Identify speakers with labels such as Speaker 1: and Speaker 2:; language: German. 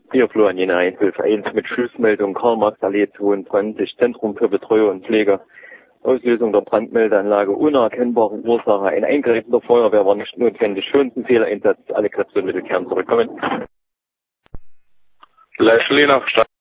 Speaker 1: Hier Florian Jena Einhilfe 1 mit Schussmeldung Karl-Marx-Allee 22, Zentrum für Betreuung und Pflege. Auslösung der Brandmeldeanlage, unerkennbare Ursache. Ein Eingreifen der Feuerwehr war nicht notwendig. Schönsten Fehlereinsatz, alle Kräfte und Mittel kehren zurückkommen.
Speaker 2: Leschlena,